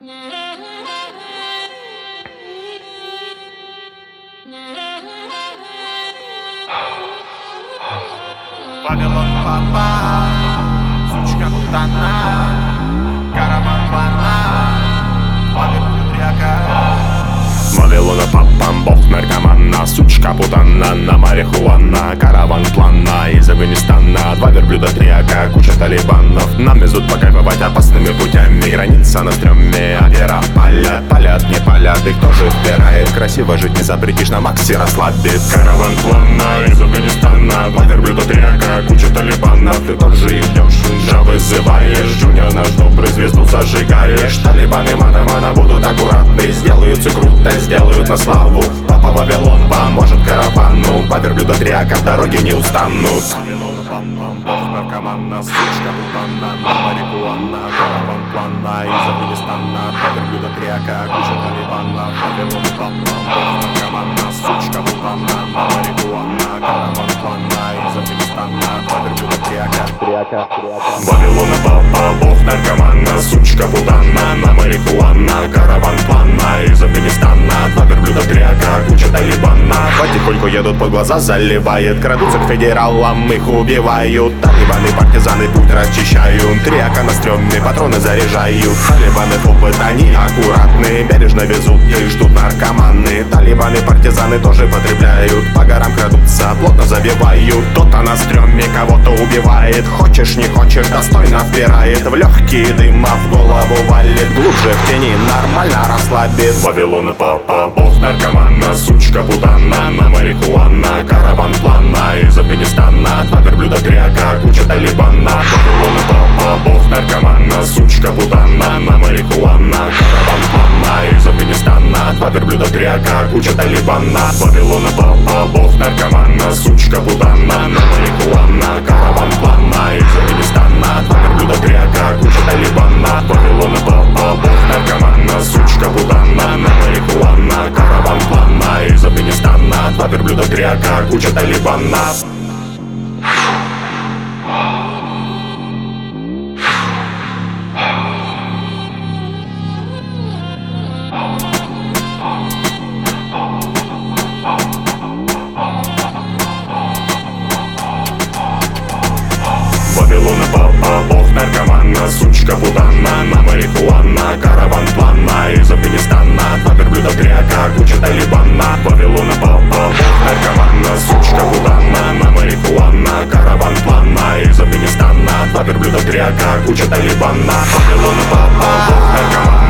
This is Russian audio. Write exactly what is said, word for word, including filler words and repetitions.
Вавилон папа, сучка путана, караван плана, Вавилон река. Вавилона папа, бог наркомана, сучка путана, на марихуана, караван плана из Афганистана. Два верблюда, три ака, куча талибанов. Нам везут покайфовать опасными путями. Граница на стреме, опера палят, палят, не палят, их тоже впирает. Красиво жить не запретишь, на макси расслабит. Караван плана из Афганистана. Два верблюда, три ака, куча талибанов. Ты тоже их ждешь, инжа вызываешь. Джуниор наш добрый, звезду зажигаешь. Талибаны мана-мана будут аккуратны, сделают все круто, сделают на славу. Папа Вавилон поможет каравану. Два верблюда, три ака в дороге не устанут. Бог наркомана, сучка путана, на марихуана, караван плана из Афганистана. Два верблюда, три ака, куча талибана. Вавилон папа, бог наркомана, сучка путана, на марихуана, караван плана из Афганистана. Два верблюда, три ака, три ака, три ака. Вавилона папа, бог наркомана, сучка путана, на марихуана, караван плана из Афганистана. Два верблюда, три ака, куча талибана. Потихоньку едут, под глаза заливает, крадутся к федералам, их убивают. Талибаны, партизаны путь расчищают. Три ака на стреме, патроны заряжают. Талибаны в опыт, они аккуратны, бережно везут и ждут наркоманы. Талибаны, партизаны тоже потребляют, по горам крадутся, плотно забивают. Кто-то на стреме кого-то убивает, хочешь не хочешь, достойно впирает. В легкие дыма в голову валит, глубже в тени нормально расслабит. Вавилона папа, бог наркомана, сучка путана, на марихуана, караван плана из Афганистана. Два верблюда, три ака, куча талибана. Вавилона папа, бог наркомана, сучка путана, на марихуана, караван плана из Афганистана. Два верблюда, три ака, куча талибана. Вавилона папа, бог наркомана, сучка путана, на марихуана, караван плана из Афганистана. Два верблюда, три ака, куча талибана. Вавилона папа, бог наркомана, сучка путана, на марихуана, караван плана из Афганистана. Два верблюда, три ака, куча талибана. Вавилона папа, бог наркомана, сучка путана, на марихуана, караван плана из Афганистана. Два верблюда, три ака, куча талибана. Вавилона папа, бог наркомана, сучка путана, на марихуана, караван плана из Афганистана. Два верблюда, три ака, куча талибана. Вавилона папа, бог наркомана.